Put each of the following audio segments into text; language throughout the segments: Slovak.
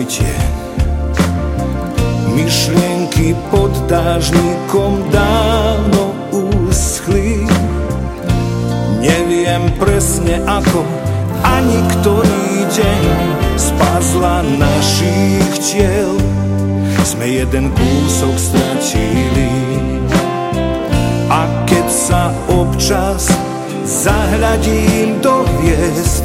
tieň. Myšlienky pod dážnikom dávno uschli. Neviem presne ako, ani ktorý deň z pazla našich tiel sme jeden kúsok stratili. A keď sa občas zahľadím do hviezd,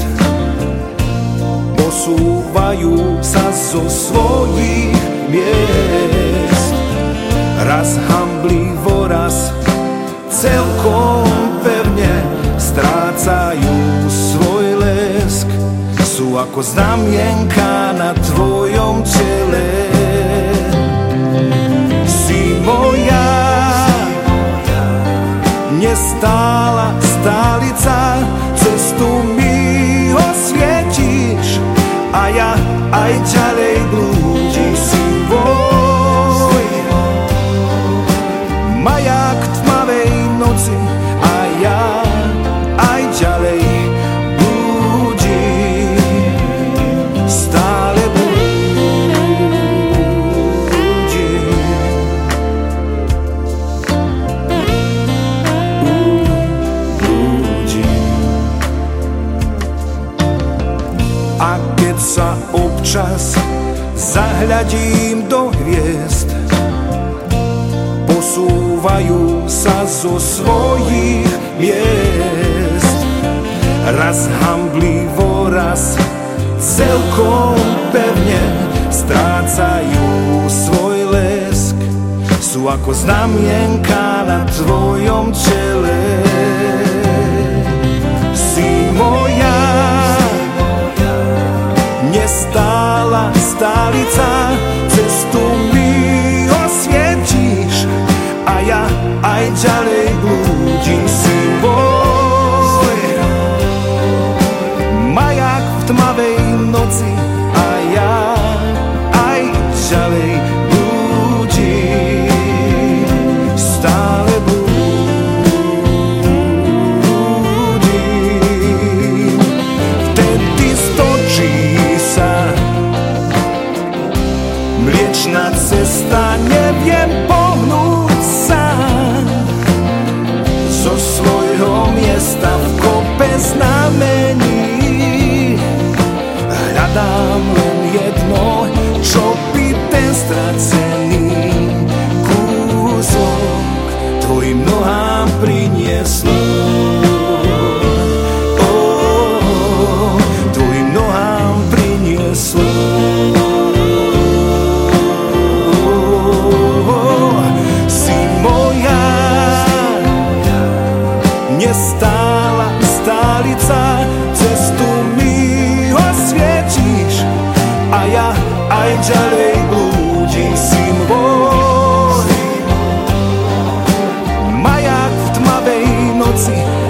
posúvajú sa zo svojich miest. Raz hamblivo, raz celkom pevne strácajú svoj lesk. Sú ako znamienka na tvojom tele. Si moja nestála stálica, cestu mi osvietíš a ja aj ďalej blúdim. Si môj maják v tmavej noci a ja aj ďalej blúdim. Stále a keď sa občas zahľadím do hviezd, posúvajú sa zo svojich miest. Raz hamblivo, raz celkom pevne strácajú svoj lesk. Sú ako znamienka na tvojom čele. Si moja nestála stálica, cestu mi osvietíš a ja aj ďalej blúdim. Si môj maják v tmavej noci a ja aj ďalej blúdim. Stále blúdim. Vtedy stočí mliečna cesta, neviem pohnúť sa zo svojho miesta v kope znamení. Hľadám len jedno, čo by ten stracený kúsok tvojim nohám prinieslo. Tvojim nohám prinieslo. Nestála stálica, cestu mi osvietíš a ja aj ďalej blúdim. Si môj maják v tmavej noci